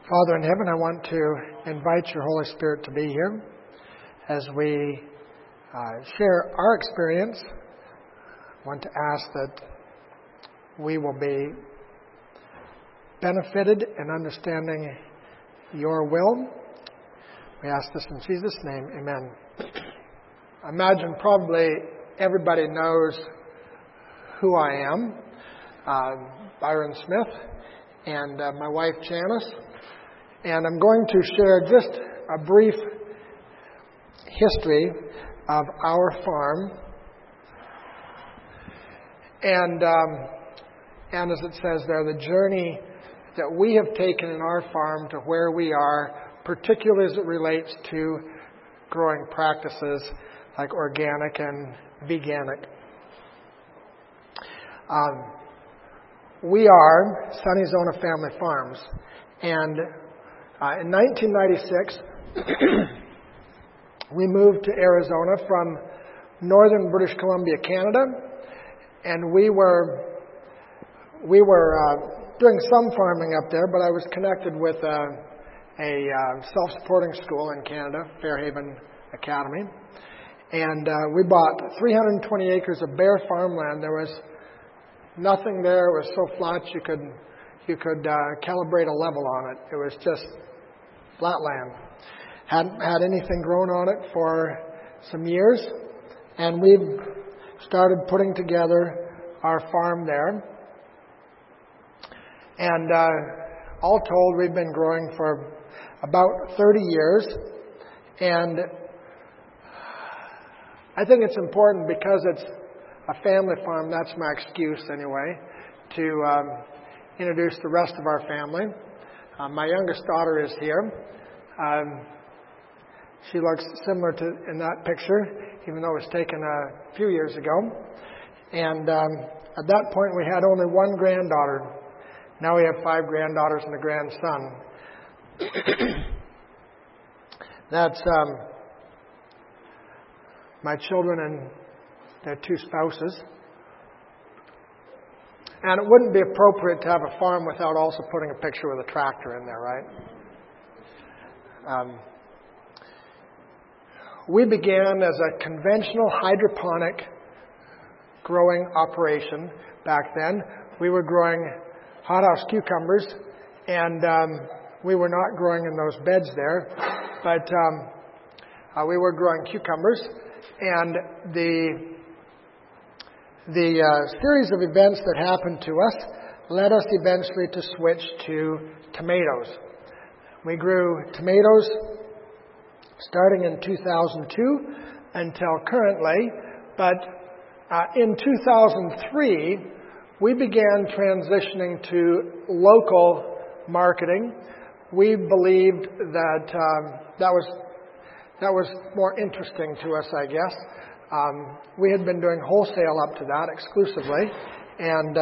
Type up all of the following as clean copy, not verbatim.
Father in heaven, I want to invite your Holy Spirit to be here as we share our experience. I want to ask that we will be benefited in understanding your will. We ask this in Jesus' name, amen. I imagine probably everybody knows who I am, Byron Smith, and my wife Janice. And I'm going to share just a brief history of our farm. And as it says there, the journey that we have taken in our farm to where we are, particularly as it relates to growing practices like organic and veganic. We are Sunny Zona Family Farms, and in 1996, we moved to Arizona from northern British Columbia, Canada, and we were doing some farming up there, but I was connected with a self-supporting school in Canada, Fairhaven Academy, and we bought 320 acres of bare farmland. There was nothing there. It was so flat you could calibrate a level on it. It was just flat land. Hadn't had anything grown on it for some years, and we've started putting together our farm there. And all told, we've been growing for about 30 years, and I think it's important because it's a family farm. That's my excuse anyway, to introduce the rest of our family. My youngest daughter is here. She looks similar to in that picture, even though it was taken a few years ago. And at that point, we had only one granddaughter. Now we have 5 granddaughters and a grandson. That's my children and their 2 spouses. And it wouldn't be appropriate to have a farm without also putting a picture with a tractor in there, right? We began as a conventional hydroponic growing operation back then. We were growing hothouse cucumbers, and we were not growing in those beds there, but we were growing cucumbers. And the series of events that happened to us led us eventually to switch to tomatoes. We grew tomatoes starting in 2002 until currently, but in 2003, we began transitioning to local marketing. We believed that that was more interesting to us, I guess. We had been doing wholesale up to that exclusively, and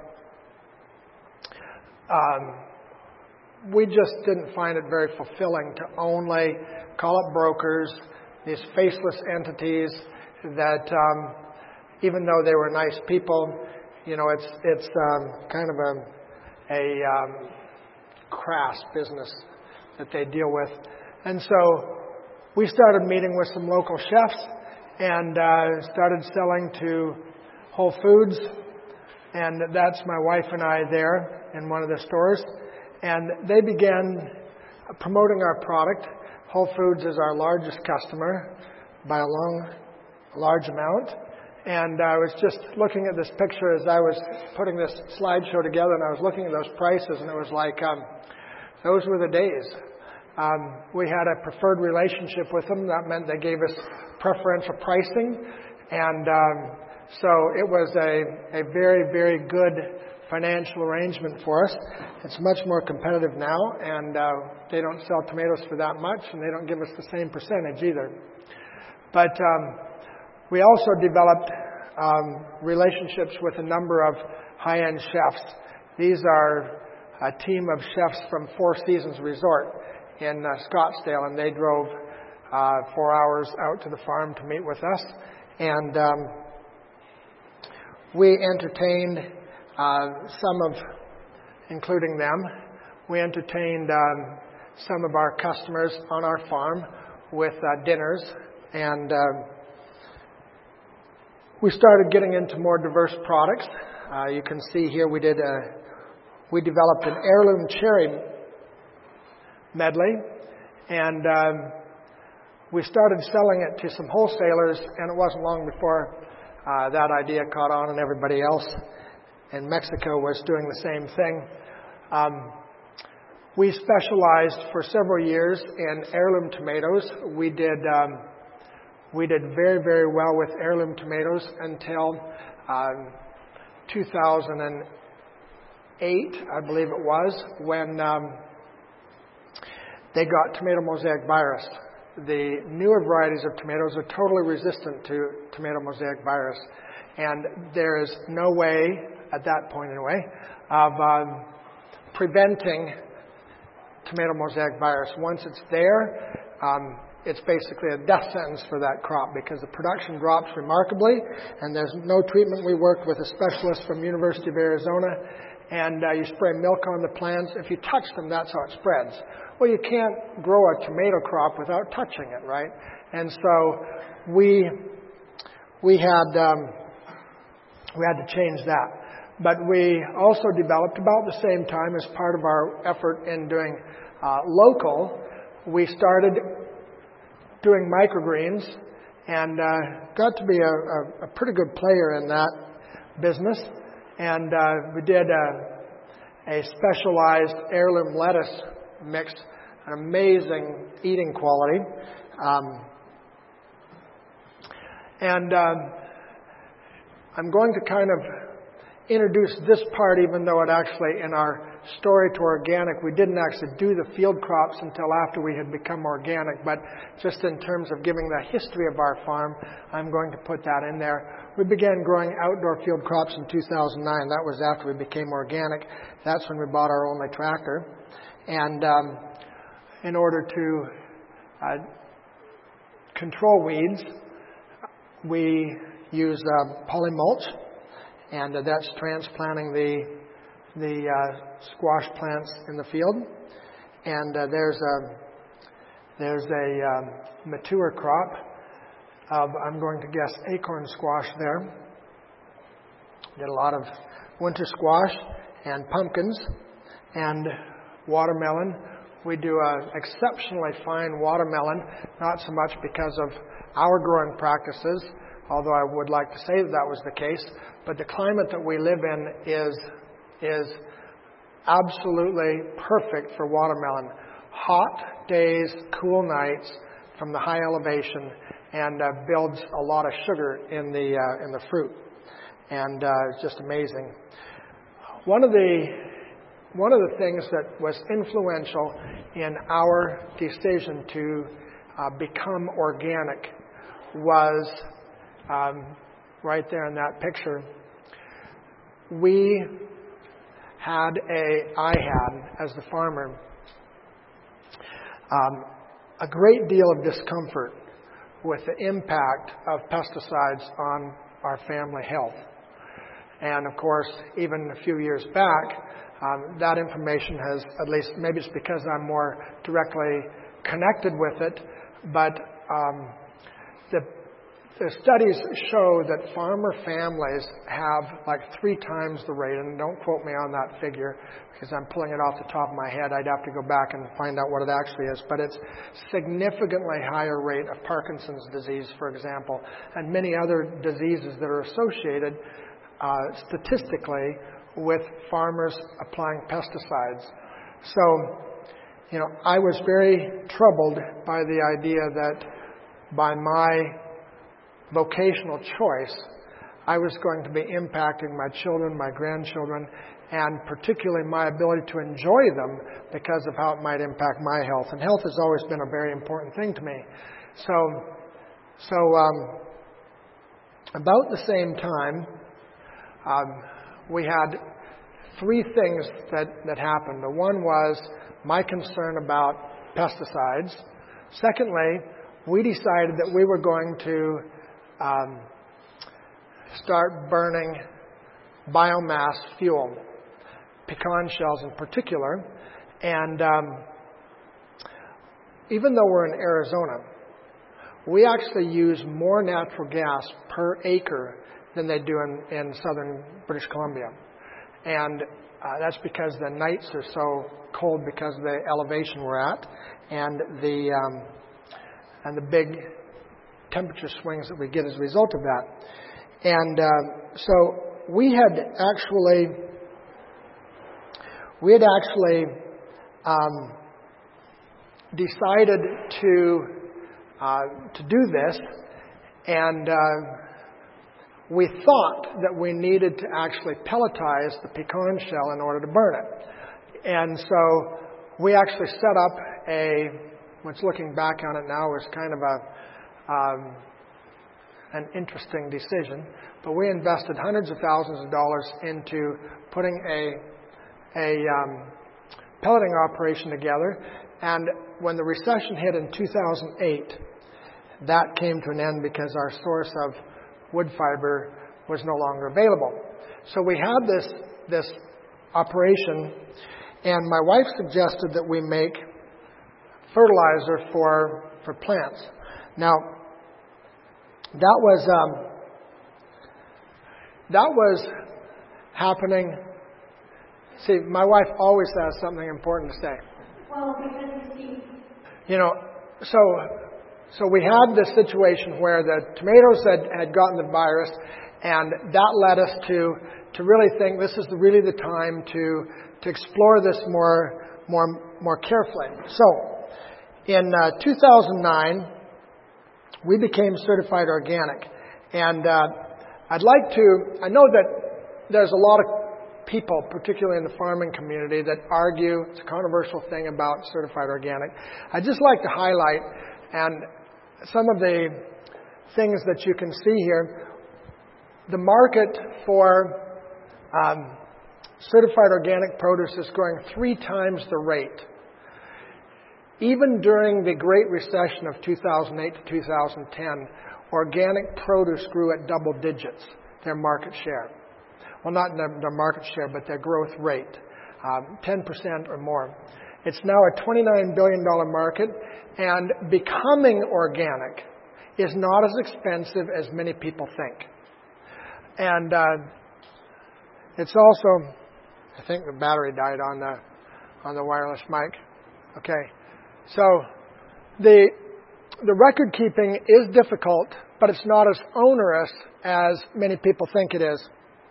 we just didn't find it very fulfilling to only call up brokers, these faceless entities that, even though they were nice people, it's kind of a crass business that they deal with. And so we started meeting with some local chefs and started selling to Whole Foods, and that's my wife and I there in one of the stores. And they began promoting our product. Whole Foods is our largest customer by a large amount. And I was just looking at this picture as I was putting this slideshow together, and I was looking at those prices, and it was like, those were the days. We had a preferred relationship with them. That meant they gave us preferential pricing. And so it was a very, very good financial arrangement for us. It's much more competitive now, and they don't sell tomatoes for that much, and they don't give us the same percentage either. But we also developed relationships with a number of high-end chefs. These are a team of chefs from Four Seasons Resort in Scottsdale, and they drove 4 hours out to the farm to meet with us. And we entertained some of, including them, we entertained some of our customers on our farm with dinners, and we started getting into more diverse products. You can see here we developed an heirloom cherry medley, and we started selling it to some wholesalers, and it wasn't long before that idea caught on, and everybody else in Mexico was doing the same thing. We specialized for several years in heirloom tomatoes. We did very, very well with heirloom tomatoes until 2008, I believe it was, when they got tomato mosaic virus. The newer varieties of tomatoes are totally resistant to tomato mosaic virus, and there is no way, at that point anyway, of preventing tomato mosaic virus. Once it's there, it's basically a death sentence for that crop because the production drops remarkably, and there's no treatment. We worked with a specialist from University of Arizona, and you spray milk on the plants. If you touch them, that's how it spreads. Well, you can't grow a tomato crop without touching it, right? And so we had to change that. But we also developed about the same time, as part of our effort in doing local, we started doing microgreens and got to be a pretty good player in that business. And we did a specialized heirloom lettuce mix, an amazing eating quality. And I'm going to kind of introduce this part, even though it actually, in our story to organic, we didn't actually do the field crops until after we had become organic. But just in terms of giving the history of our farm, I'm going to put that in there. We began growing outdoor field crops in 2009. That was after we became organic. That's when we bought our only tractor. And in order to control weeds, we use polymulch, and that's transplanting the squash plants in the field. And there's a mature crop of, I'm going to guess, acorn squash there. Did a lot of winter squash and pumpkins and watermelon. We do an exceptionally fine watermelon, not so much because of our growing practices, although I would like to say that was the case, but the climate that we live in is absolutely perfect for watermelon. Hot days, cool nights from the high elevation, and builds a lot of sugar in the fruit, and it's just amazing. One of the things that was influential in our decision to become organic was right there in that picture. I had, as the farmer, a great deal of discomfort with the impact of pesticides on our family health. And of course, even a few years back, that information has, at least maybe it's because I'm more directly connected with it, but the studies show that farmer families have like 3 times the rate, and don't quote me on that figure because I'm pulling it off the top of my head. I'd have to go back and find out what it actually is, but it's significantly higher rate of Parkinson's disease, for example, and many other diseases that are associated statistically with farmers applying pesticides. So, I was very troubled by the idea that by my vocational choice, I was going to be impacting my children, my grandchildren, and particularly my ability to enjoy them because of how it might impact my health. And health has always been a very important thing to me. So about the same time, we had 3 things that happened. The one was my concern about pesticides. Secondly, we decided that we were going to start burning biomass fuel, pecan shells in particular, And even though we're in Arizona, we actually use more natural gas per acre than they do in southern British Columbia. And that's because the nights are so cold because of the elevation we're at and the big temperature swings that we get as a result of that. And so we had actually decided to do this, and we thought that we needed to actually pelletize the pecan shell in order to burn it. And so we actually set up which looking back on it now is kind of an interesting decision, but we invested hundreds of thousands of dollars into putting a pelleting operation together. And when the recession hit in 2008, that came to an end because our source of wood fiber was no longer available. So we had this operation, and my wife suggested that we make fertilizer for plants. Now, that was happening. See, my wife always has something important to say. Well, because you see, so we had this situation where the tomatoes had gotten the virus, and that led us to really think this is really the time to explore this more carefully. So, in 2009, we became certified organic, and I know that there's a lot of people, particularly in the farming community, that argue it's a controversial thing about certified organic. I'd just like to highlight, and some of the things that you can see here, the market for certified organic produce is growing 3 times the rate. Even during the Great Recession of 2008 to 2010, organic produce grew at double digits, their market share. Well, not their market share, but their growth rate, 10% or more. It's now a $29 billion market, and becoming organic is not as expensive as many people think. And it's also, I think the battery died on the wireless mic. Okay, so the record keeping is difficult, but it's not as onerous as many people think it is.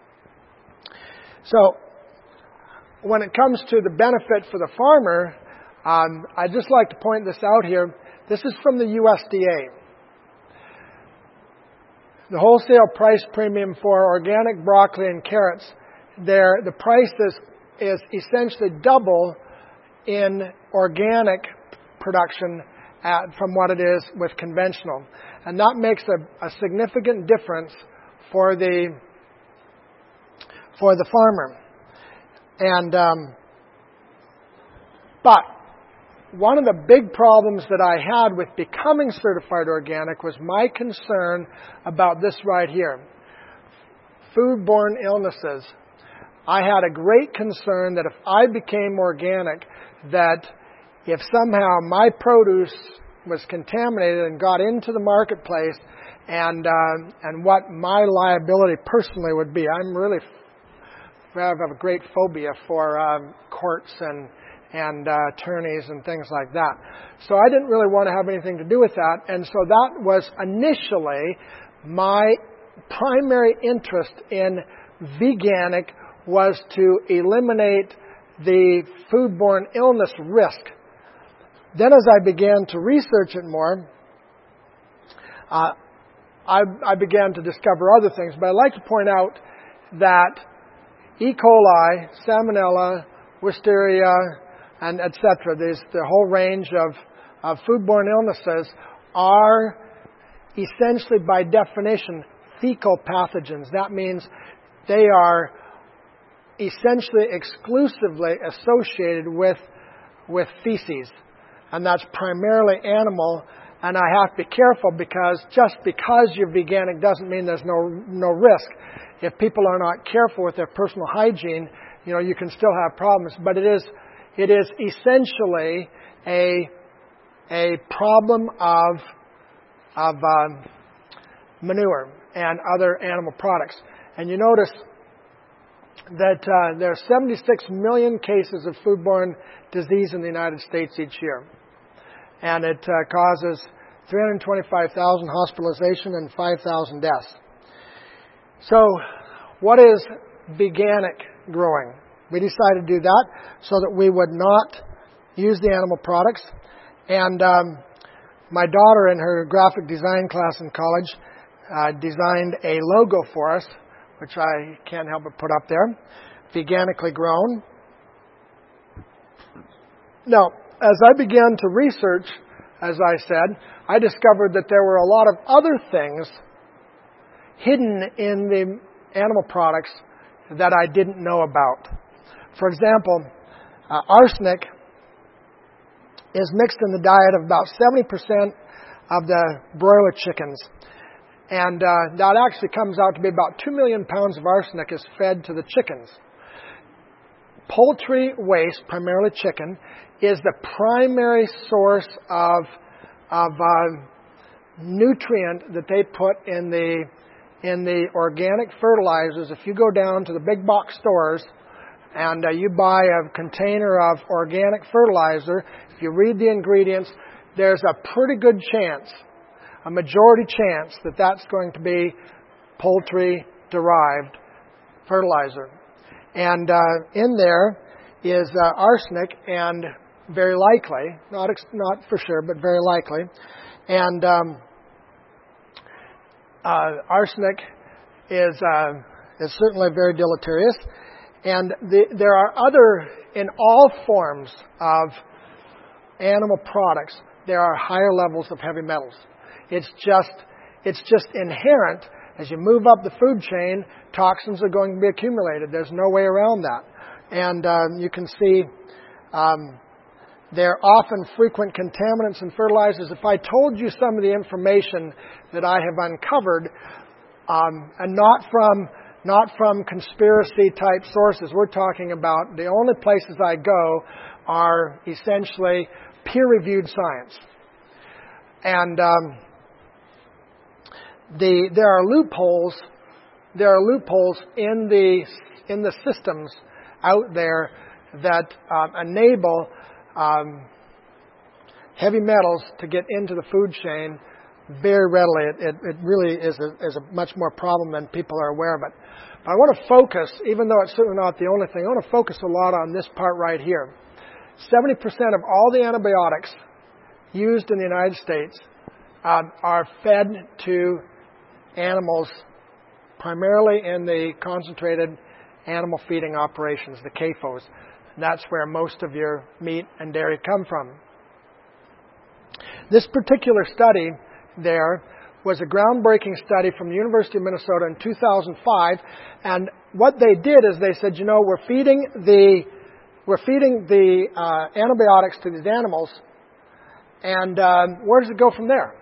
So when it comes to the benefit for the farmer, I'd just like to point this out here. This is from the USDA. The wholesale price premium for organic broccoli and carrots, the price is essentially double in organic production from what it is with conventional. And that makes a significant difference for the farmer. And but one of the big problems that I had with becoming certified organic was my concern about this right here. Foodborne illnesses. I had a great concern that if I became organic, that if somehow my produce was contaminated and got into the marketplace, and what my liability personally would be. I have a great phobia for courts and attorneys and things like that. So I didn't really want to have anything to do with that. And so that was initially my primary interest in veganic, was to eliminate the foodborne illness risk. Then as I began to research it more, I began to discover other things. But I'd like to point out that E. coli, Salmonella, Wisteria, and etc., the whole range of foodborne illnesses are essentially, by definition, fecal pathogens. That means they are essentially exclusively associated with feces. And that's primarily animal. And I have to be careful, because just because you're veganic doesn't mean there's no risk. If people are not careful with their personal hygiene, you can still have problems. But it It is essentially a problem of manure and other animal products. And you notice that there are 76 million cases of foodborne disease in the United States each year. And it causes 325,000 hospitalization and 5,000 deaths. So what is veganic growing? We decided to do that so that we would not use the animal products. And my daughter, in her graphic design class in college, designed a logo for us, which I can't help but put up there, veganically grown. Now, as I began to research, as I said, I discovered that there were a lot of other things hidden in the animal products that I didn't know about. For example, arsenic is mixed in the diet of about 70% of the broiler chickens. And that actually comes out to be about 2 million pounds of arsenic is fed to the chickens. Poultry waste, primarily chicken, is the primary source of nutrient that they put in the organic fertilizers. If you go down to the big box stores and you buy a container of organic fertilizer, if you read the ingredients, there's a pretty good chance, a majority chance, that that's going to be poultry-derived fertilizer. And in there is arsenic, and very likely, not for sure, but very likely, and arsenic is certainly very deleterious. And there are other, in all forms of animal products, there are higher levels of heavy metals. It's just inherent. As you move up the food chain, toxins are going to be accumulated. There's no way around that. And you can see they're often frequent contaminants in fertilizers. If I told you some of the information that I have uncovered, and not from conspiracy-type sources, we're talking about the only places I go are essentially peer-reviewed science. And there are loopholes in the systems out there that enable heavy metals to get into the food chain very readily. It really is a much more problem than people are aware of it. But I want to focus, even though it's certainly not the only thing, I want to focus a lot on this part right here. 70% of all the antibiotics used in the United States are fed to animals, primarily in the concentrated animal feeding operations, the CAFOs. That's where most of your meat and dairy come from. This particular study there was a groundbreaking study from the University of Minnesota in 2005, and what they did is they said, we're feeding the antibiotics to these animals, and where does it go from there?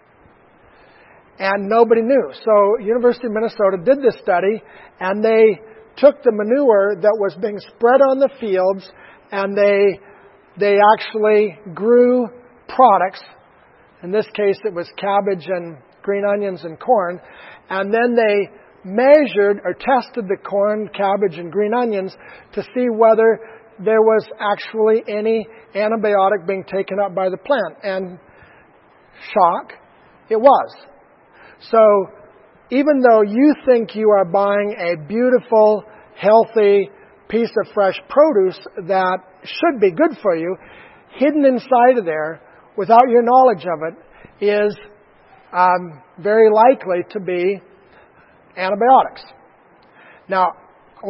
And nobody knew. So University of Minnesota did this study, and they took the manure that was being spread on the fields, and they actually grew products. In this case, it was cabbage and green onions and corn. And then they measured or tested the corn, cabbage, and green onions to see whether there was actually any antibiotic being taken up by the plant. And shock, it was. So even though you think you are buying a beautiful, healthy piece of fresh produce that should be good for you, hidden inside of there, without your knowledge of it, is very likely to be antibiotics. Now, I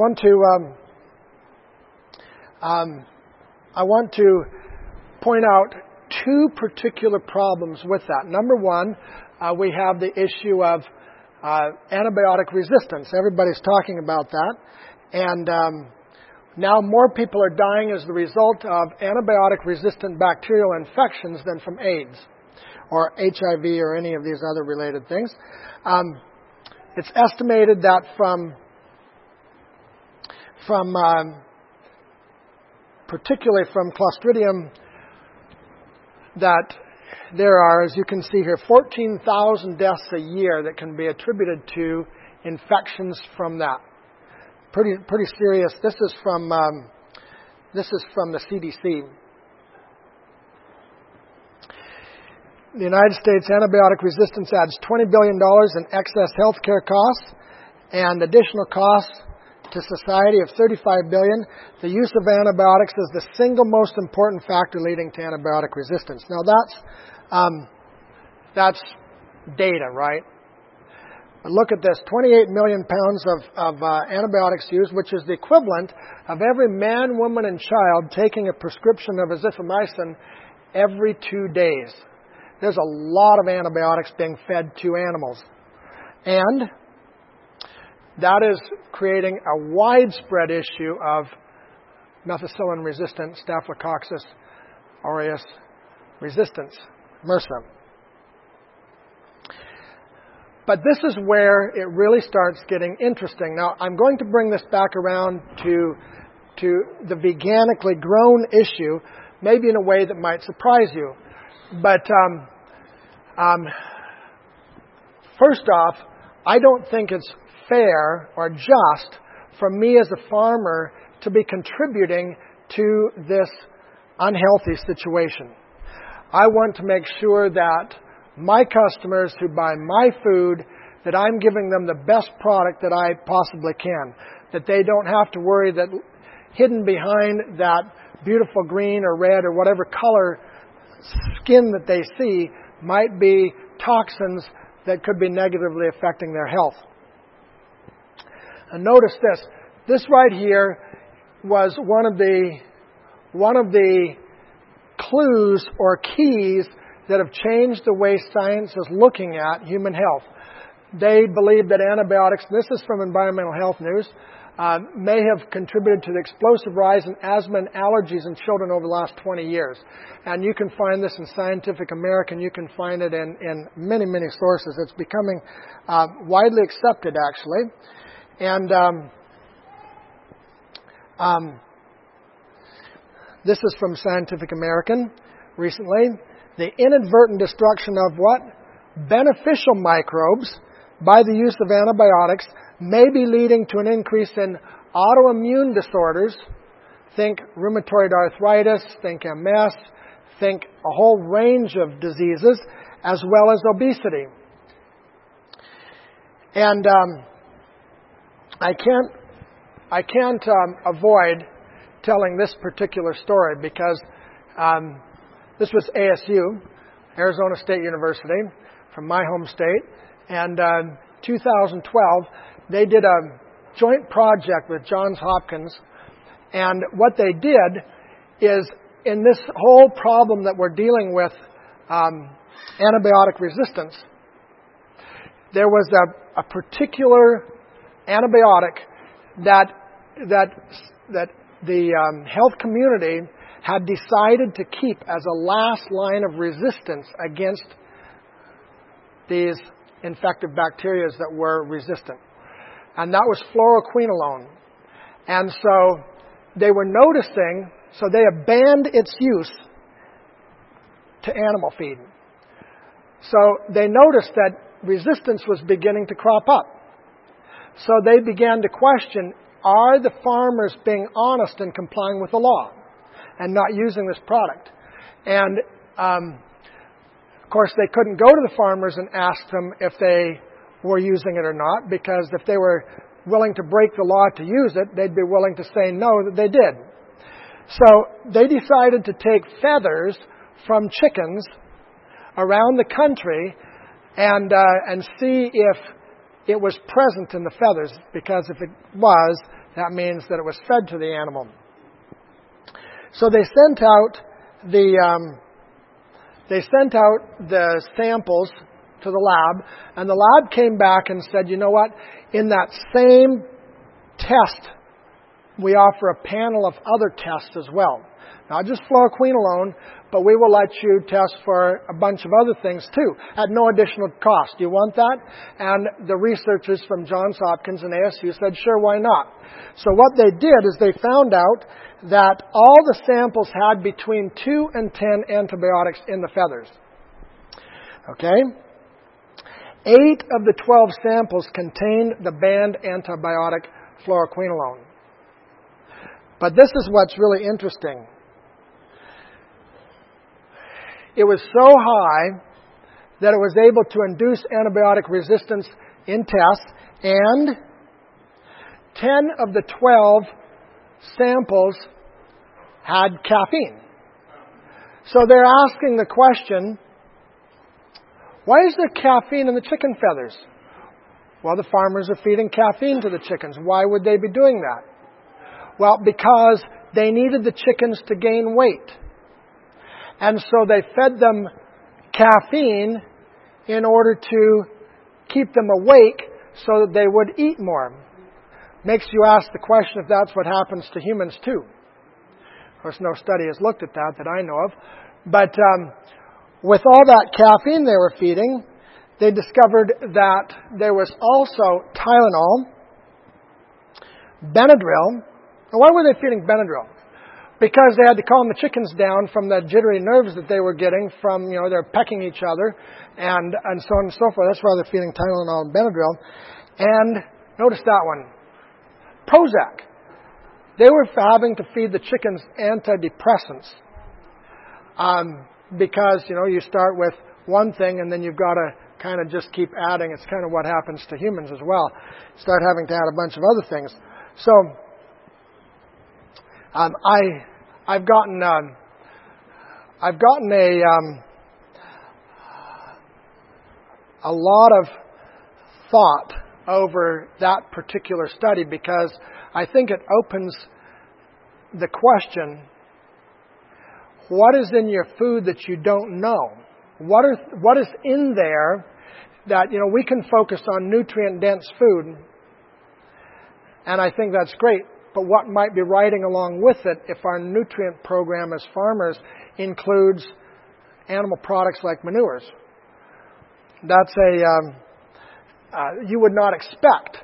want to point out two particular problems with that. Number one, we have the issue of antibiotic resistance. Everybody's talking about that. And now more people are dying as the result of antibiotic-resistant bacterial infections than from AIDS or HIV or any of these other related things. It's estimated that from particularly from Clostridium, that there are, as you can see here, 14,000 deaths a year that can be attributed to infections from that. Pretty serious. This is from the CDC. The United States antibiotic resistance adds $20 billion in excess health care costs and additional costs to society of $35 billion. The use of antibiotics is the single most important factor leading to antibiotic resistance. Now that's data, right? But look at this, 28 million pounds of antibiotics used, which is the equivalent of every man, woman, and child taking a prescription of azithromycin every 2 days. There's a lot of antibiotics being fed to animals. And that is creating a widespread issue of methicillin-resistant Staphylococcus aureus resistance, MRSA. But this is where it really starts getting interesting. Now, I'm going to bring this back around to the veganically grown issue, maybe in a way that might surprise you. But first off, I don't think it's fair or just for me as a farmer to be contributing to this unhealthy situation. I want to make sure that my customers who buy my food, that I'm giving them the best product that I possibly can. That they don't have to worry that hidden behind that beautiful green or red or whatever color skin that they see might be toxins that could be negatively affecting their health. And notice this. This right here was one of the clues or keys that have changed the way science is looking at human health. They believe that antibiotics, this is from Environmental Health News, may have contributed to the explosive rise in asthma and allergies in children over the last 20 years. And you can find this in Scientific American. You can find it in many, many sources. It's becoming widely accepted, actually. And this is from Scientific American recently. The inadvertent destruction of what? Beneficial microbes by the use of antibiotics may be leading to an increase in autoimmune disorders. Think rheumatoid arthritis, think MS, think a whole range of diseases, as well as obesity. And I can't avoid telling this particular story because this was ASU, Arizona State University, from my home state. And 2012, they did a joint project with Johns Hopkins. And what they did is, in this whole problem that we're dealing with, antibiotic resistance, there was a particular antibiotic that the health community had decided to keep as a last line of resistance against these infective bacteria that were resistant. And that was fluoroquinolone. And so they were noticing, so they have banned its use to animal feed. So they noticed that resistance was beginning to crop up. So they began to question, are the farmers being honest and complying with the law and not using this product? And of course, they couldn't go to the farmers and ask them if they were using it or not, because if they were willing to break the law to use it, they'd be willing to say no, that they did. So they decided to take feathers from chickens around the country and see if it was present in the feathers, because if it was, that means that it was fed to the animal. So they sent out the samples to the lab, and the lab came back and said, you know what, in that same test we offer a panel of other tests as well. Not just fluoroquinolone, but we will let you test for a bunch of other things too, at no additional cost. Do you want that? And the researchers from Johns Hopkins and ASU said, sure, why not? So what they did is they found out that all the samples had between 2 and 10 antibiotics in the feathers. Okay? 8 of the 12 samples contained the banned antibiotic fluoroquinolone. But this is what's really interesting. It was so high that it was able to induce antibiotic resistance in tests, and 10 of the 12 samples had caffeine. So they're asking the question, why is there caffeine in the chicken feathers? Well, the farmers are feeding caffeine to the chickens. Why would they be doing that? Well, because they needed the chickens to gain weight. And so they fed them caffeine in order to keep them awake so that they would eat more. Makes you ask the question if that's what happens to humans too. Of course, no study has looked at that I know of. But with all that caffeine they were feeding, they discovered that there was also Tylenol, Benadryl. Now, why were they feeding Benadryl? Because they had to calm the chickens down from the jittery nerves that they were getting from, they're pecking each other and so on and so forth. That's why they're feeding Tylenol and Benadryl. And notice that one. Prozac. They were having to feed the chickens antidepressants. Because, you start with one thing and then you've got to kind of just keep adding. It's kind of what happens to humans as well. Start having to add a bunch of other things. So, I've gotten a lot of thought over that particular study because I think it opens the question, what is in your food that you don't know? What is in there that, we can focus on nutrient-dense food, and I think that's great. But what might be riding along with it if our nutrient program as farmers includes animal products like manures? That's you would not expect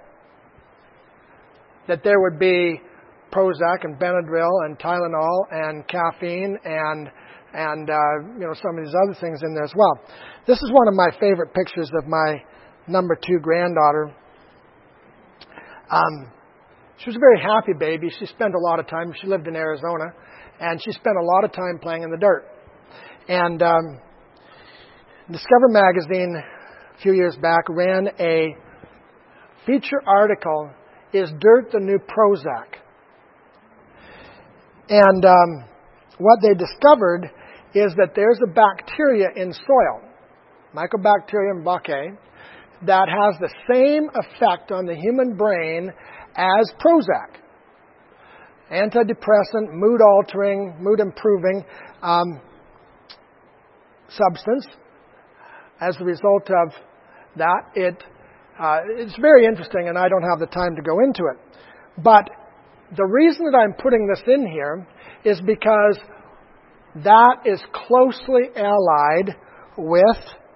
that there would be Prozac and Benadryl and Tylenol and caffeine and some of these other things in there as well. This is one of my favorite pictures of my number 2 granddaughter. She was a very happy baby. She spent a lot of time. She lived in Arizona, and she spent a lot of time playing in the dirt. And Discover Magazine, a few years back, ran a feature article, Is Dirt the New Prozac? And what they discovered is that there's a bacteria in soil, Mycobacterium vaccae, that has the same effect on the human brain as Prozac. Antidepressant, mood-altering, mood-improving substance. As a result of that, it's very interesting, and I don't have the time to go into it. But the reason that I'm putting this in here is because that is closely allied with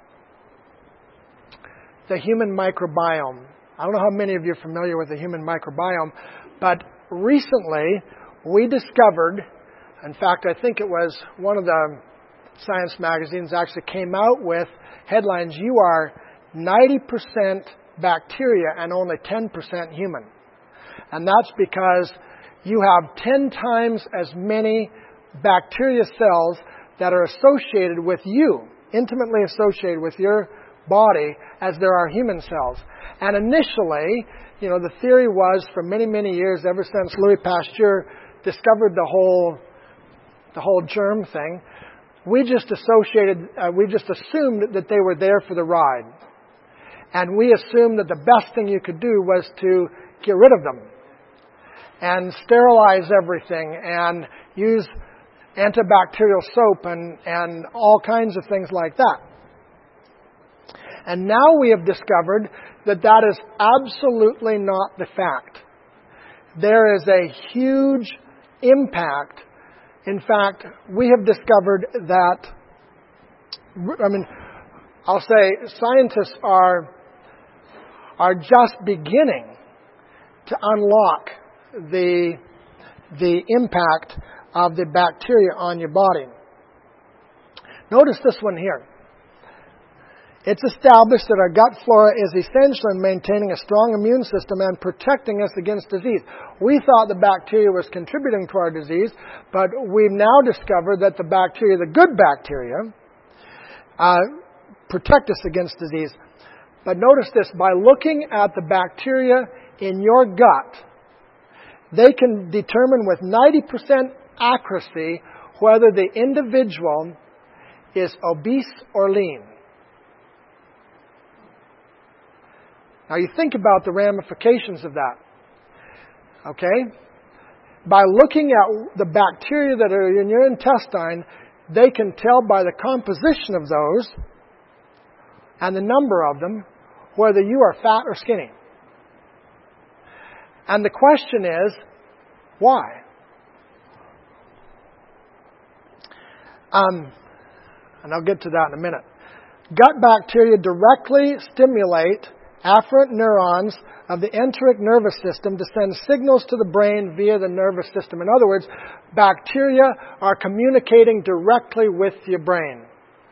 the human microbiome. I don't know how many of you are familiar with the human microbiome, but recently we discovered, in fact, I think it was one of the science magazines actually came out with headlines, you are 90% bacteria and only 10% human. And that's because you have 10 times as many bacteria cells that are associated with you, intimately associated with your body, as there are human cells. And initially, the theory was for many, many years, ever since Louis Pasteur discovered the whole germ thing, we just assumed that they were there for the ride. And we assumed that the best thing you could do was to get rid of them and sterilize everything and use antibacterial soap and all kinds of things like that. And now we have discovered that that is absolutely not the fact. there is a huge impact. In fact, we have discovered that, I'll say scientists are just beginning to unlock the impact of the bacteria on your body. Notice this one here. It's established that our gut flora is essential in maintaining a strong immune system and protecting us against disease. We thought the bacteria was contributing to our disease, but we've now discovered that the bacteria, the good bacteria, protect us against disease. But notice this, by looking at the bacteria in your gut, they can determine with 90% accuracy whether the individual is obese or lean. Now you think about the ramifications of that. Okay? By looking at the bacteria that are in your intestine, they can tell by the composition of those and the number of them whether you are fat or skinny. And the question is, why? And I'll get to that in a minute. Gut bacteria directly stimulate afferent neurons of the enteric nervous system to send signals to the brain via the nervous system. In other words, bacteria are communicating directly with your brain.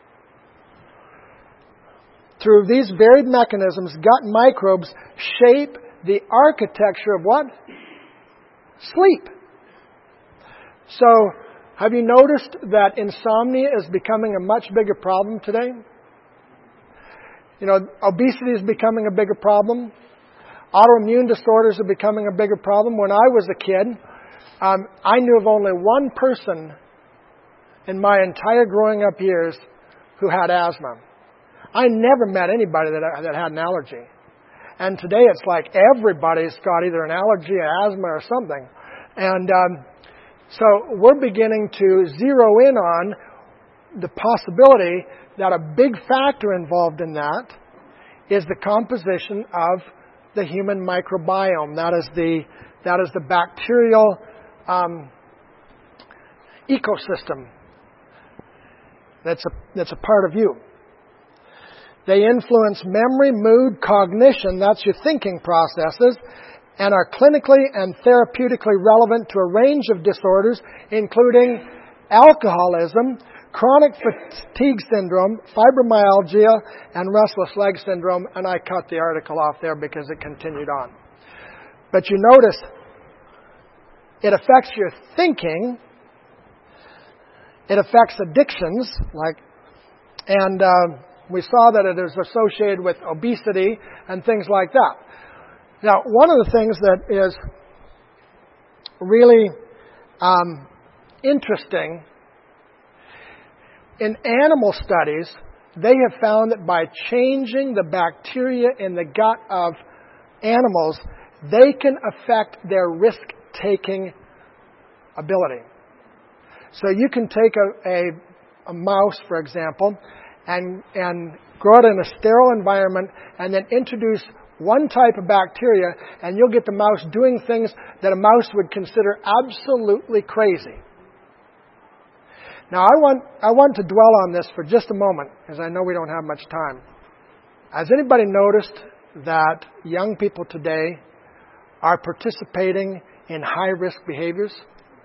Through these varied mechanisms, gut microbes shape the architecture of what? Sleep. So, have you noticed that insomnia is becoming a much bigger problem today? You know, obesity is becoming a bigger problem. Autoimmune disorders are becoming a bigger problem. When I was a kid, I knew of only one person in my entire growing up years who had asthma. I never met anybody that had an allergy. And today it's like everybody's got either an allergy, asthma, or something. And so we're beginning to zero in on the possibility that a big factor involved in that is the composition of the human microbiome. That is the bacterial ecosystem that's a part of you. They influence memory, mood, cognition, that's your thinking processes, and are clinically and therapeutically relevant to a range of disorders, including alcoholism, chronic fatigue syndrome, fibromyalgia, and restless leg syndrome. And I cut the article off there because it continued on. But you notice it affects your thinking. It affects addictions, and we saw that it is associated with obesity and things like that. Now, one of the things that is really interesting, in animal studies, they have found that by changing the bacteria in the gut of animals, they can affect their risk-taking ability. So you can take a mouse, for example, and grow it in a sterile environment and then introduce one type of bacteria, and you'll get the mouse doing things that a mouse would consider absolutely crazy. Now, I want to dwell on this for just a moment, as I know we don't have much time. Has anybody noticed that young people today are participating in high-risk behaviors?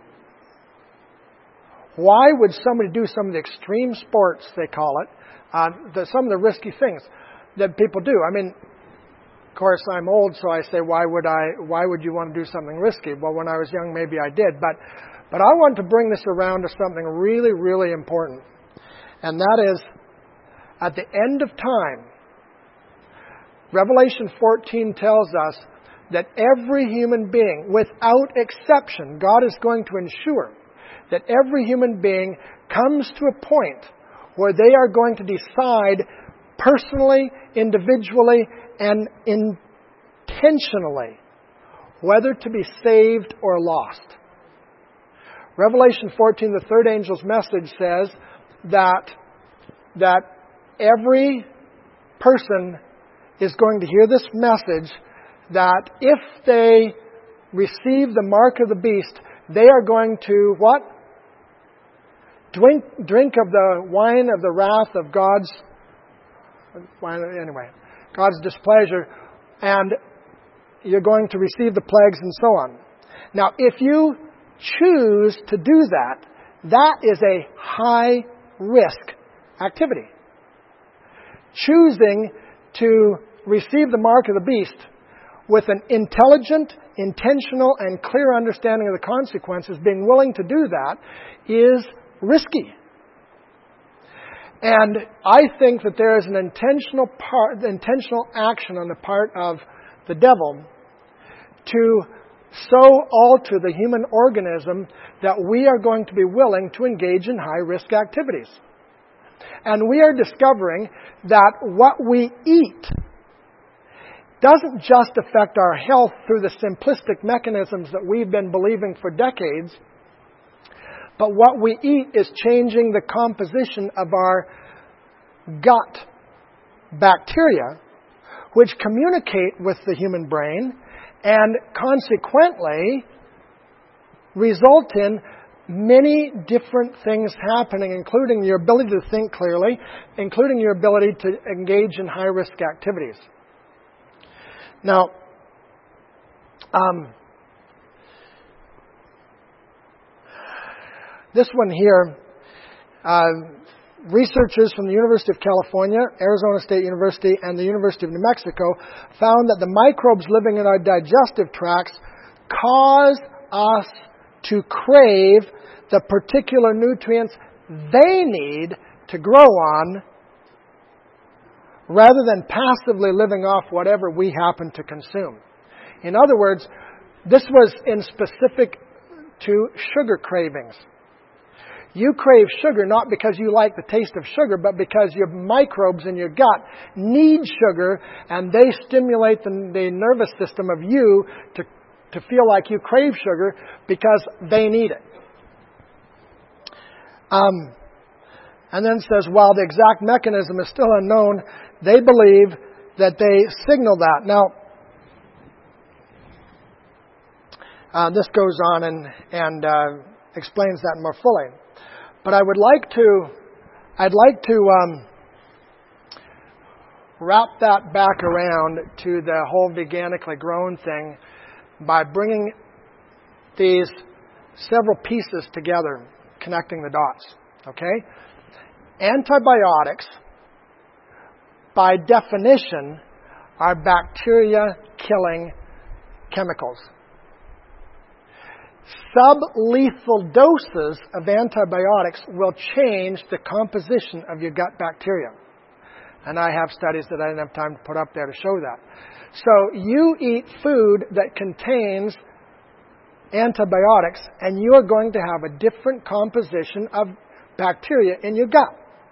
Why would somebody do some of the extreme sports, they call it, some of the risky things that people do? I mean, of course, I'm old, so I say, why would you want to do something risky? Well, when I was young, maybe I did. But I want to bring this around to something really, really important. And that is, at the end of time, Revelation 14 tells us that every human being, without exception, God is going to ensure that every human being comes to a point where they are going to decide personally, individually, and intentionally whether to be saved or lost. Revelation 14, the third angel's message says that every person is going to hear this message, that if they receive the mark of the beast, they are going to what? Drink of the wine of the wrath of God's displeasure, and you're going to receive the plagues and so on. Now, if you choose to do that, that is a high risk activity. Choosing to receive the mark of the beast with an intelligent, intentional, and clear understanding of the consequences, being willing to do that, is risky. And I think that there is an intentional action on the part of the devil to so alter the human organism that we are going to be willing to engage in high-risk activities. And we are discovering that what we eat doesn't just affect our health through the simplistic mechanisms that we've been believing for decades, but what we eat is changing the composition of our gut bacteria, which communicate with the human brain and consequently result in many different things happening, including your ability to think clearly, including your ability to engage in high-risk activities. Now, this one here, researchers from the University of California, Arizona State University, and the University of New Mexico found that the microbes living in our digestive tracts cause us to crave the particular nutrients they need to grow on, rather than passively living off whatever we happen to consume. In other words, this was in specific to sugar cravings. You crave sugar not because you like the taste of sugar, but because your microbes in your gut need sugar, and they stimulate the nervous system of you to feel like you crave sugar because they need it. And then it says, while the exact mechanism is still unknown, they believe that they signal that. Now, this goes on and explains that more fully. But I'd like to wrap that back around to the whole veganically grown thing by bringing these several pieces together, connecting the dots. Okay? Antibiotics, by definition, are bacteria-killing chemicals. Sublethal doses of antibiotics will change the composition of your gut bacteria. And I have studies that I didn't have time to put up there to show that. So you eat food that contains antibiotics, and you are going to have a different composition of bacteria in your gut.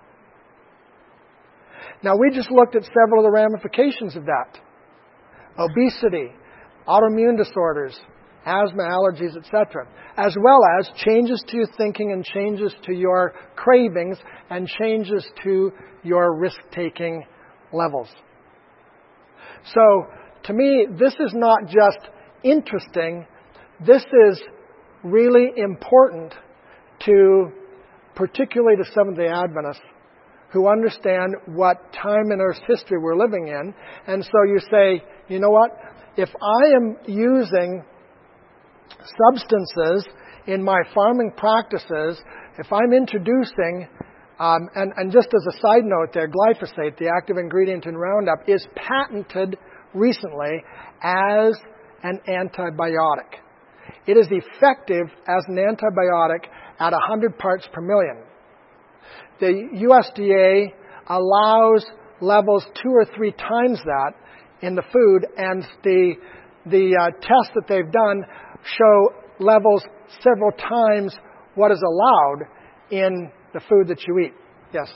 Now, we just looked at several of the ramifications of that. Obesity, autoimmune disorders, asthma, allergies, etc., as well as changes to your thinking and changes to your cravings and changes to your risk-taking levels. So, to me, this is not just interesting. This is really important to, particularly to some of the Adventists who understand what time in Earth's history we're living in. And so you say, you know what? If I am using substances in my farming practices, if I'm introducing, and just as a side note there, glyphosate, the active ingredient in Roundup, is patented recently as an antibiotic. It is effective as an antibiotic at 100 parts per million. The USDA allows levels 2 or 3 times that in the food, and the tests that they've done show levels several times what is allowed in the food that you eat. Yes?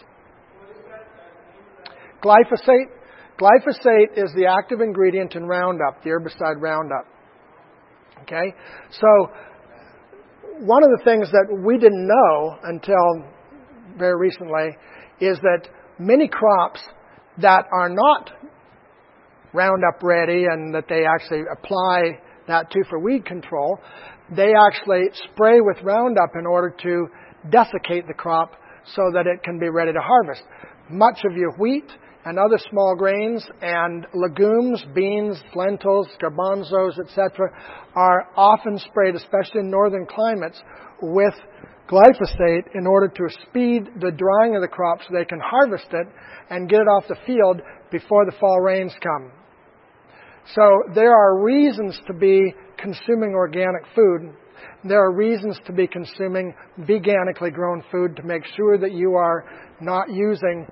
Glyphosate. Glyphosate is the active ingredient in Roundup, the herbicide Roundup. Okay? So, one of the things that we didn't know until very recently is that many crops that are not Roundup ready and that they actually apply that too for weed control. They actually spray with Roundup in order to desiccate the crop so that it can be ready to harvest. Much of your wheat and other small grains and legumes, beans, lentils, garbanzos, etc., are often sprayed, especially in northern climates, with glyphosate in order to speed the drying of the crop so they can harvest it and get it off the field before the fall rains come. So there are reasons to be consuming organic food. There are reasons to be consuming veganically grown food to make sure that you are not using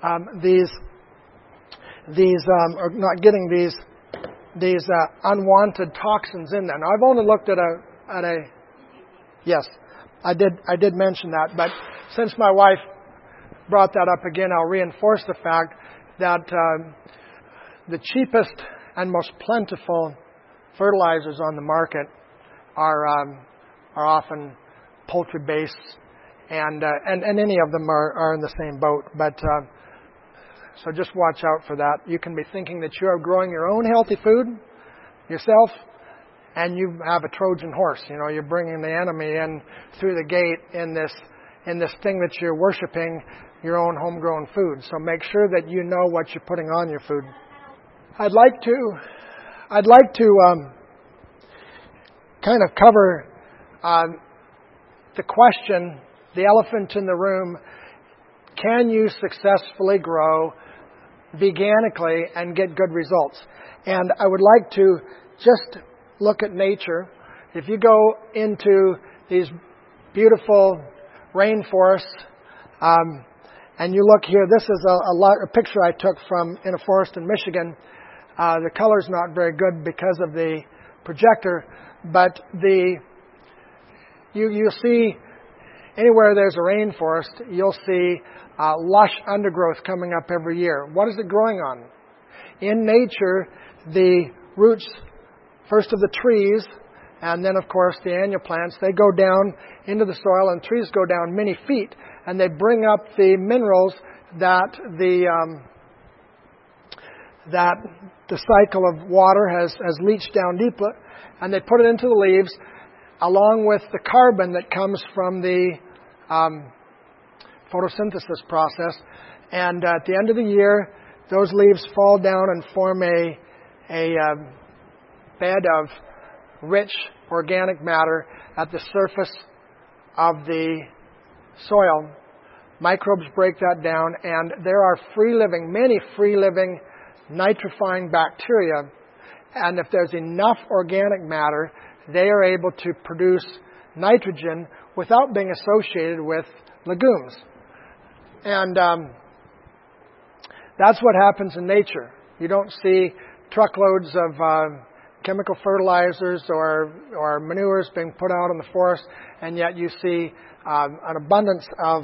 or not getting these unwanted toxins in there. Now, I've only looked at a yes, I did mention that, but since my wife brought that up again, I'll reinforce the fact that the cheapest and most plentiful fertilizers on the market are often poultry-based, and any of them are in the same boat. But so just watch out for that. You can be thinking that you are growing your own healthy food yourself, and you have a Trojan horse. You know, you're bringing the enemy in through the gate in this thing that you're worshiping, your own homegrown food. So make sure that you know what you're putting on your food. I'd like to kind of cover the question, the elephant in the room: can you successfully grow veganically and get good results? And I would like to just look at nature. If you go into these beautiful rainforests, and you look here, this is a picture I took in a forest in Michigan. The color's not very good because of the projector, but you'll see anywhere there's a rainforest, you'll see lush undergrowth coming up every year. What is it growing on? In nature, the roots, first of the trees, and then, of course, the annual plants, they go down into the soil, and trees go down many feet, and they bring up the minerals that the cycle of water has leached down deeper, and they put it into the leaves, along with the carbon that comes from the photosynthesis process. And at the end of the year, those leaves fall down and form a bed of rich organic matter at the surface of the soil. Microbes break that down, and there are many free-living nitrifying bacteria. And if there's enough organic matter, they are able to produce nitrogen without being associated with legumes. And that's what happens in nature. You don't see truckloads of chemical fertilizers or manures being put out in the forest, and yet you see an abundance of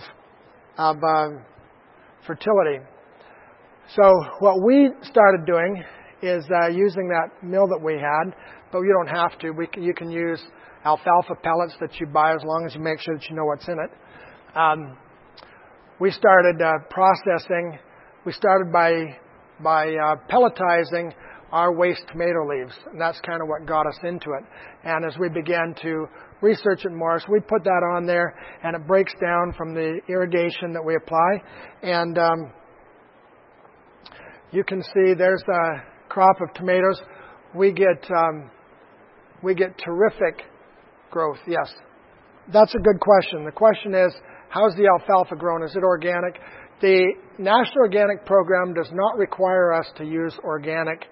fertility. So what we started doing is using that mill that we had, but you don't have to. You can use alfalfa pellets that you buy as long as you make sure that you know what's in it. We started processing. We started by pelletizing our waste tomato leaves, and that's kind of what got us into it. And as we began to research it more, so we put that on there, and it breaks down from the irrigation that we apply. And you can see there's a crop of tomatoes. We get terrific growth. Yes, that's a good question. The question is, how's the alfalfa grown? Is it organic? The National Organic Program does not require us to use organic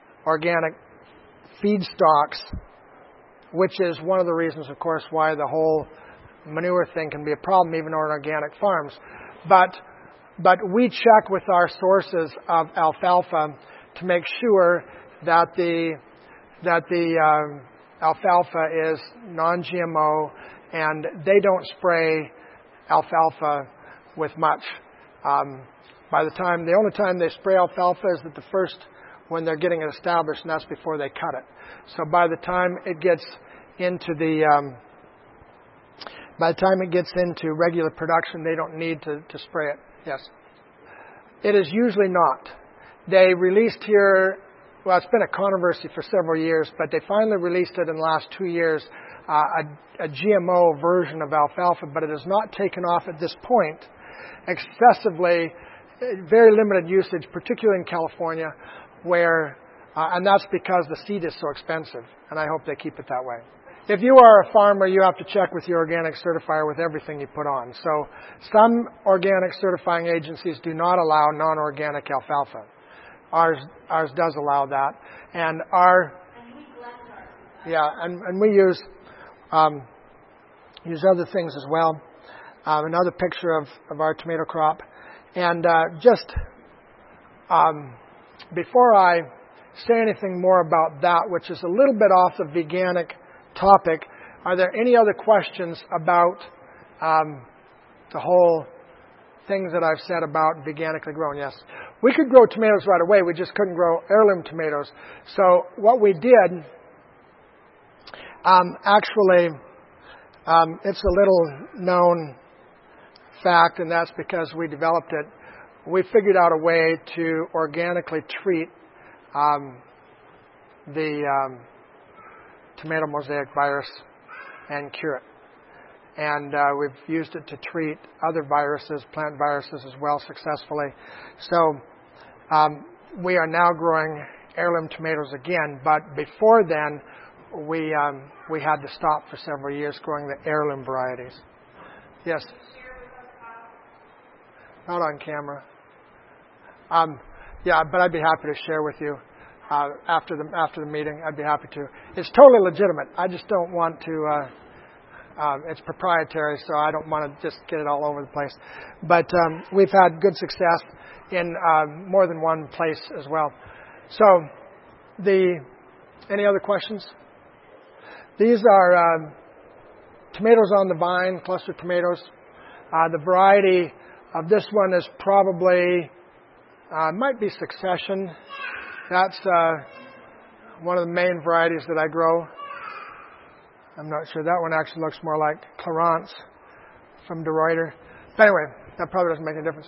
feedstocks, which is one of the reasons, of course, why the whole manure thing can be a problem, even on organic farms. But we check with our sources of alfalfa to make sure that the alfalfa is non-GMO, and they don't spray alfalfa with much. The only time they spray alfalfa is at the first, when they're getting it established, and that's before they cut it. So by the time it gets into regular production, they don't need to spray it. Yes. It is usually not. They released here well, it's been a controversy for several years, but they finally released it in the last 2 years, a GMO version of alfalfa, but it has not taken off at this point excessively, very limited usage, particularly in California, where, and that's because the seed is so expensive, and I hope they keep it that way. If you are a farmer, you have to check with your organic certifier with everything you put on. So some organic certifying agencies do not allow non-organic alfalfa. Ours does allow that, and and we use other things as well. Another picture of our tomato crop, and before I say anything more about that, which is a little bit off the veganic topic, are there any other questions about the whole things that I've said about veganically grown? Yes. We could grow tomatoes right away. We just couldn't grow heirloom tomatoes. So what we did, it's a little known fact, and that's because we developed it. We figured out a way to organically treat the tomato mosaic virus and cure it. And we've used it to treat other viruses, plant viruses as well, successfully. So we are now growing heirloom tomatoes again, but before then we had to stop for several years growing the heirloom varieties. Yes? Not on camera. Yeah, but I'd be happy to share with you after the meeting. I'd be happy to. It's totally legitimate. I just don't want to. It's proprietary, so I don't want to just get it all over the place. But we've had good success in more than one place as well. So, any other questions? These are tomatoes on the vine, cluster tomatoes. The variety of this one is probably might be Succession. That's one of the main varieties that I grow. I'm not sure. That one actually looks more like Clarence from De Ruyter. But anyway, that probably doesn't make a difference.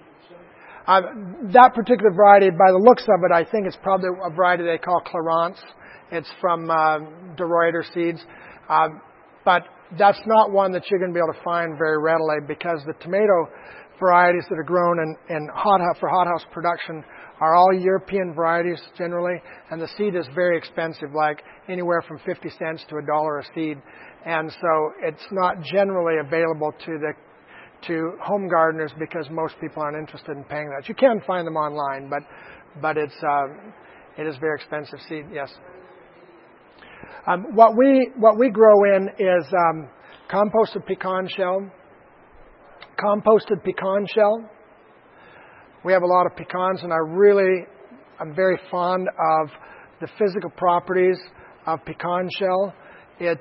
That particular variety, by the looks of it, I think it's probably a variety they call Clarence. It's from De Ruyter seeds. But that's not one that you're going to be able to find very readily, because the tomato varieties that are grown for hothouse production are all European varieties generally, and the seed is very expensive, like anywhere from 50 cents to $1 a seed. And so it's not generally available to home gardeners because most people aren't interested in paying that. You can find them online, but it is very expensive seed. Yes. What we grow in is composted pecan shell. Composted pecan shell. We have a lot of pecans, and I'm very fond of the physical properties of pecan shell. It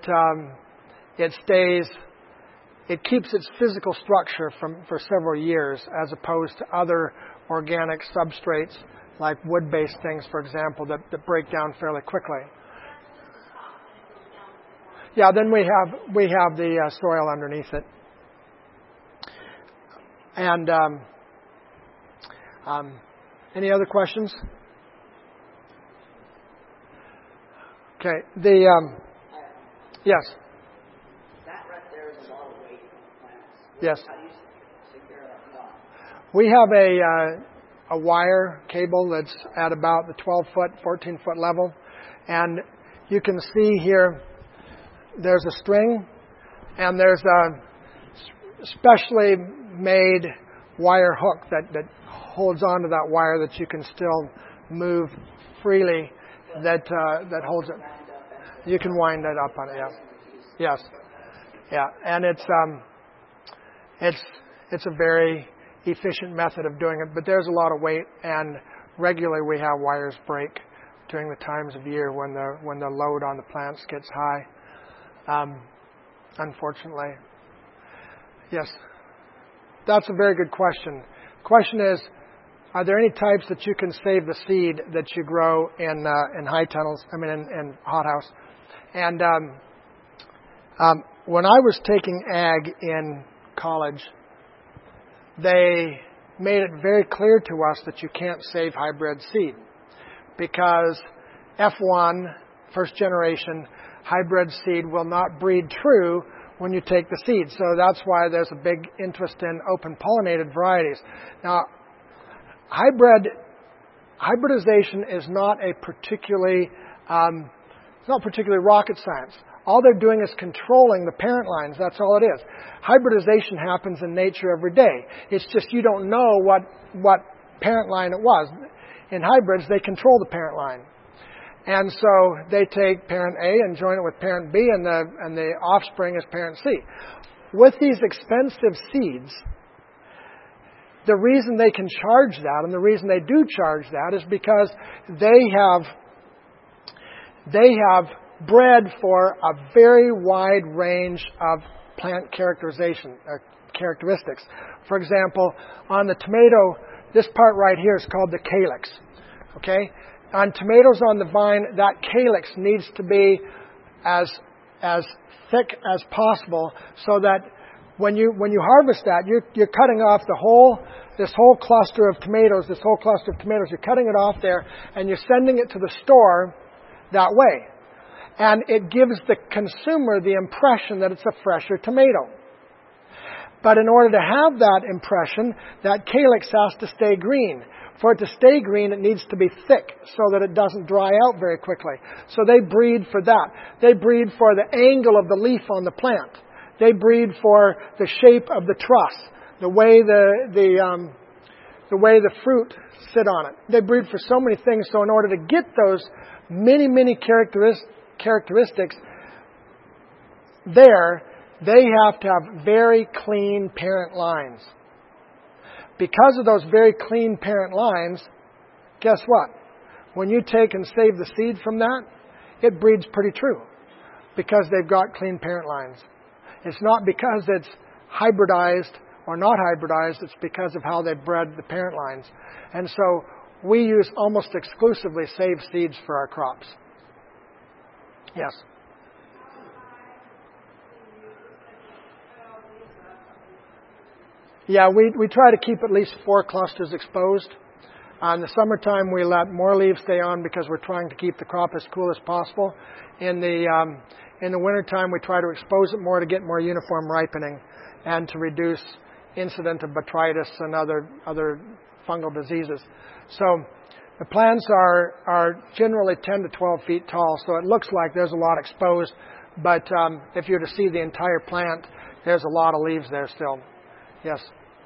keeps its physical structure for several years, as opposed to other organic substrates like wood-based things, for example, that break down fairly quickly. Yeah, then we have the soil underneath it. And any other questions? Okay. Yes. That right there is a lot of weight on plants. Yes. How do you take care of that? We have a wire cable that's at about the 12-foot, 14-foot level, and you can see here there's a string, and there's a specially made wire hook that holds onto that wire that you can still move freely. That holds it. You can wind that up on it. Yeah. Yes. Yeah. And it's a very efficient method of doing it. But there's a lot of weight, and regularly we have wires break during the times of year when the load on the plants gets high. Unfortunately. Yes. That's a very good question. Question is, are there any types that you can save the seed that you grow in high tunnels? In hothouse. And when I was taking ag in college, they made it very clear to us that you can't save hybrid seed. because F1, first generation, hybrid seed will not breed true when you take the seed. So that's why there's a big interest in open pollinated varieties. Now, hybridization is not a particularly, it's not particularly rocket science. All they're doing is controlling the parent lines. That's all it is. Hybridization happens in nature every day. It's just you don't know what parent line it was. In hybrids, they control the parent line. And so they take parent A and join it with parent B, and the offspring is parent C. With these expensive seeds, the reason they can charge that, and the reason they do charge that, is because they have bred for a very wide range of plant characteristics. For example, on the tomato, this part right here is called the calyx. Okay? On tomatoes on the vine, that calyx needs to be as thick as possible, so that when you harvest that, you're cutting off this whole cluster of tomatoes. You're cutting it off there, and you're sending it to the store that way. And it gives the consumer the impression that it's a fresher tomato. But in order to have that impression, that calyx has to stay green. For it to stay green, it needs to be thick so that it doesn't dry out very quickly. So they breed for that. They breed for the angle of the leaf on the plant. They breed for the shape of the truss, the way the fruit sit on it. They breed for so many things. So in order to get those many characteristics there, they have to have very clean parent lines. Because of those very clean parent lines, guess what? When you take and save the seed from that, it breeds pretty true, because they've got clean parent lines. It's not because it's hybridized or not hybridized, it's because of how they bred the parent lines. And so we use almost exclusively saved seeds for our crops. Yes? Yeah, we try to keep at least 4 clusters exposed. In the summertime, we let more leaves stay on because we're trying to keep the crop as cool as possible. In the wintertime, we try to expose it more to get more uniform ripening and to reduce incident of botrytis and other fungal diseases. So the plants are generally 10 to 12 feet tall, so it looks like there's a lot exposed. But if you were to see the entire plant, there's a lot of leaves there still. Yes.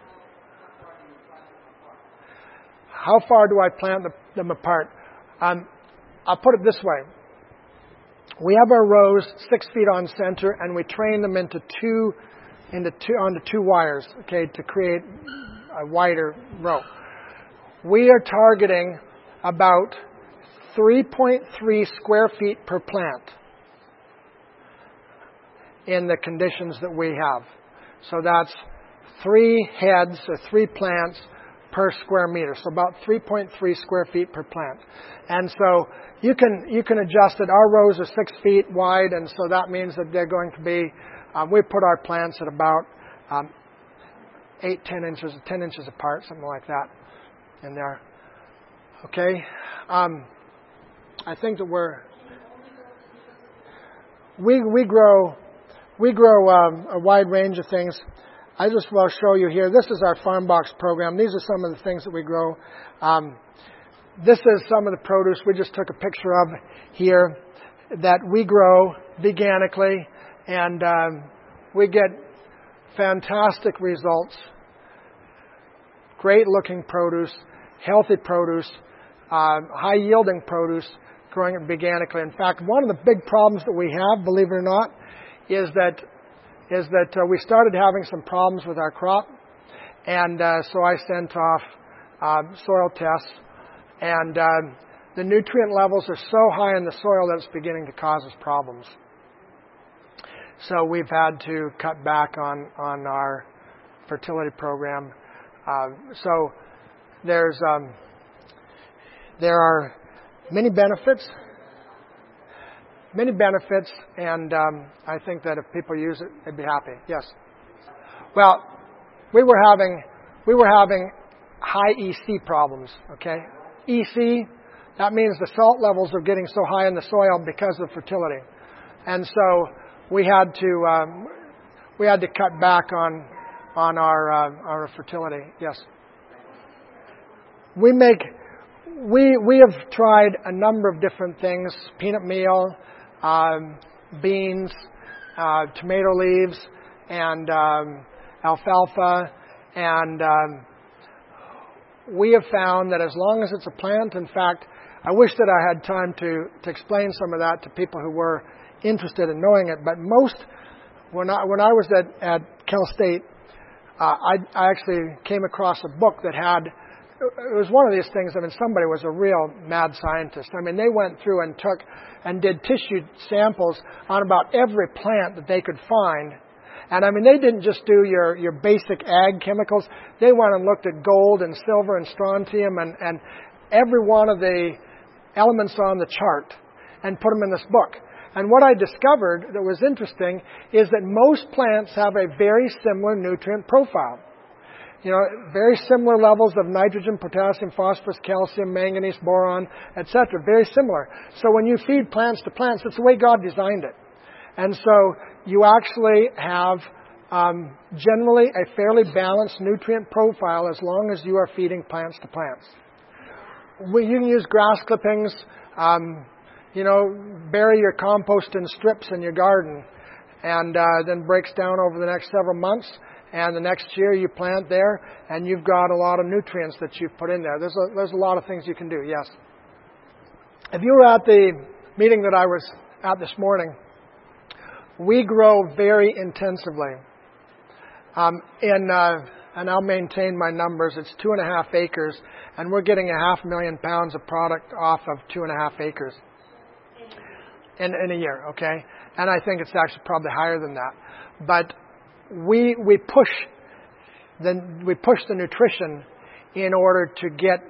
How far do I plant them apart? I'll put it this way. We have our rows 6 feet on center, and we train them onto two wires, okay, to create a wider row. We are targeting about 3.3 square feet per plant in the conditions that we have. So that's 3 heads or 3 plants per square meter. So about 3.3 square feet per plant. And so you can adjust it. Our rows are 6 feet wide, and so that means that they're going to be, we put our plants at about 10 inches apart, something like that in there. Okay. I think that we grow a wide range of things. I just will show you here. This is our Farm Box program. These are some of the things that we grow. This is some of the produce we just took a picture of here that we grow veganically, and we get fantastic results. Great looking produce, healthy produce, high yielding produce, growing it veganically. In fact, one of the big problems that we have, believe it or not, is that we started having some problems with our crop, and so I sent off soil tests, and the nutrient levels are so high in the soil that it's beginning to cause us problems. So we've had to cut back on our fertility program. So there are many benefits, and I think that if people use it, they'd be happy. Yes. Well, we were having high EC problems. Okay, EC, that means the salt levels are getting so high in the soil because of fertility. And so we had to cut back on our fertility. Yes. We have tried a number of different things: peanut meal, beans, tomato leaves, and alfalfa, and we have found that as long as it's a plant, in fact, I wish that I had time to explain some of that to people who were interested in knowing it. But when I was at Cal State, I actually came across a book that had, it was one of these things, I mean, somebody was a real mad scientist. I mean, they went through and took and did tissue samples on about every plant that they could find. And I mean, they didn't just do your basic ag chemicals. They went and looked at gold and silver and strontium and every one of the elements on the chart and put them in this book. And what I discovered that was interesting is that most plants have a very similar nutrient profile. You know, very similar levels of nitrogen, potassium, phosphorus, calcium, manganese, boron, etc. Very similar. So when you feed plants to plants, it's the way God designed it. And so you actually have generally a fairly balanced nutrient profile as long as you are feeding plants to plants. You can use grass clippings, bury your compost in strips in your garden, and then breaks down over the next several months. And the next year you plant there, and you've got a lot of nutrients that you've put in there. There's a lot of things you can do, yes. If you were at the meeting that I was at this morning, we grow very intensively. And I'll maintain my numbers. It's 2.5 acres, and we're getting 500,000 pounds of product off of 2.5 acres in a year, okay? And I think it's actually probably higher than that. But we push the nutrition in order to get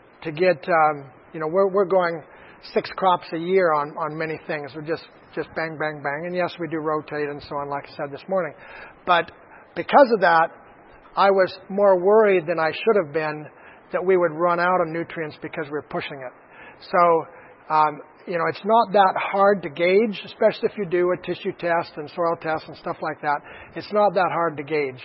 we're going 6 crops a year on many things. We're just bang, bang, bang. And yes, we do rotate and so on, like I said this morning. But because of that, I was more worried than I should have been that we would run out of nutrients because we're pushing it. So, it's not that hard to gauge, especially if you do a tissue test and soil test and stuff like that. It's not that hard to gauge.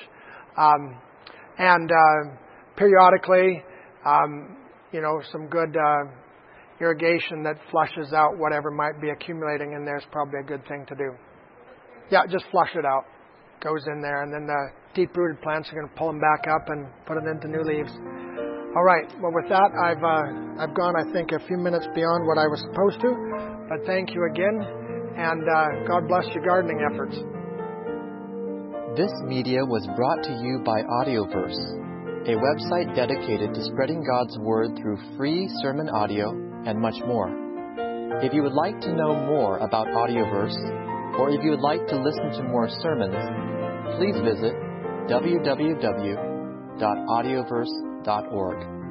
Periodically, some good irrigation that flushes out whatever might be accumulating in there is probably a good thing to do. Yeah, just flush it out. Goes in there, and then the deep-rooted plants are going to pull them back up and put it into new leaves. All right. Well, with that, I've gone, I think, a few minutes beyond what I was supposed to. But thank you again, and God bless your gardening efforts. This media was brought to you by Audioverse, a website dedicated to spreading God's Word through free sermon audio and much more. If you would like to know more about Audioverse, or if you would like to listen to more sermons, please visit www.audioverse.org.